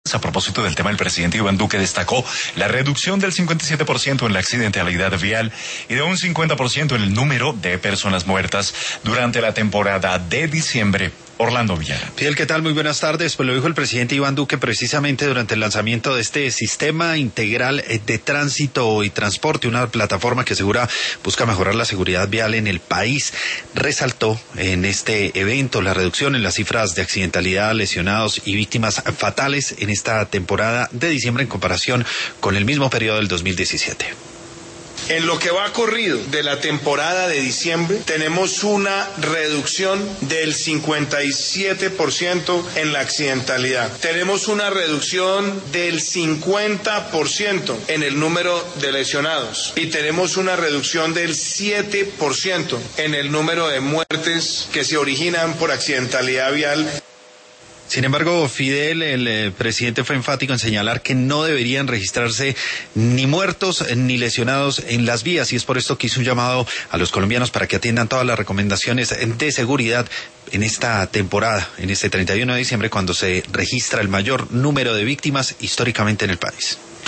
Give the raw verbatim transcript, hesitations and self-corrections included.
A propósito del tema, el presidente Iván Duque destacó la reducción del cincuenta y siete por ciento en la accidentalidad vial y de un cincuenta por ciento en el número de personas muertas durante la temporada de diciembre. Orlando Villara. Fidel, ¿qué tal? Muy buenas tardes. Pues lo dijo el presidente Iván Duque precisamente durante el lanzamiento de este sistema integral de tránsito y transporte, una plataforma que asegura busca mejorar la seguridad vial en el país. Resaltó en este evento la reducción en las cifras de accidentalidad, lesionados y víctimas fatales en esta temporada de diciembre en comparación con el mismo periodo del dos mil diecisiete. En lo que va corrido de la temporada de diciembre, tenemos una reducción del cincuenta y siete por ciento en la accidentalidad. Tenemos una reducción del cincuenta por ciento en el número de lesionados. Y tenemos una reducción del siete por ciento en el número de muertes que se originan por accidentalidad vial. Sin embargo, Fidel, el eh, presidente fue enfático en señalar que no deberían registrarse ni muertos ni lesionados en las vías, y es por esto que hizo un llamado a los colombianos para que atiendan todas las recomendaciones de seguridad en esta temporada, en este treinta y uno de diciembre, cuando se registra el mayor número de víctimas históricamente en el país.